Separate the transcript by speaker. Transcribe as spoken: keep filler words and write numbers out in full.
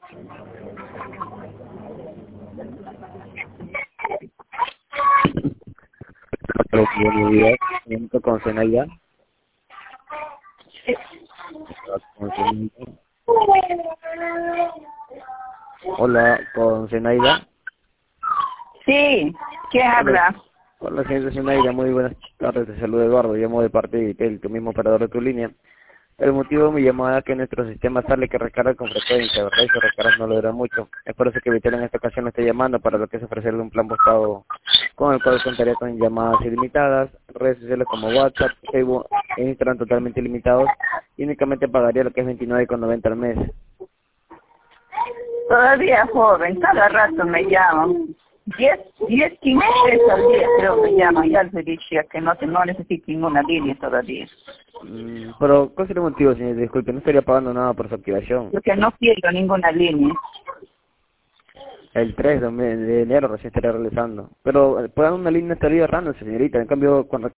Speaker 1: Buenos días, siento con Zenaida. Con Zenaida. Hola, con Zenaida.
Speaker 2: Sí, ¿quién habla?
Speaker 1: Hola, señorita Zenaida, muy buenas tardes, te saluda Eduardo, llamo de parte de Itel, tu mismo operador de tu línea. El motivo de mi llamada es que nuestro sistema sale que recarga con frecuencia, ¿verdad? Y su recarga no lo dura mucho. Es por eso que Vitel en esta ocasión le está llamando para lo que es ofrecerle un plan postado con el cual contaría con llamadas ilimitadas, redes sociales como WhatsApp, Facebook e Instagram totalmente ilimitados y únicamente pagaría lo que es veintinueve con noventa al mes.
Speaker 2: Todavía joven, cada rato me llaman. diez, diez, quince veces al día creo que llaman. Ya les dije que no, no necesito ninguna línea todavía.
Speaker 1: Mm, pero, ¿cuál sería el motivo, señor? Disculpe, no estaría pagando nada por su activación.
Speaker 2: Porque no quiero ninguna línea.
Speaker 1: El tres de enero recién estaría realizando. Pero, eh, por una línea estaría ahorrando, señorita. En cambio, cuando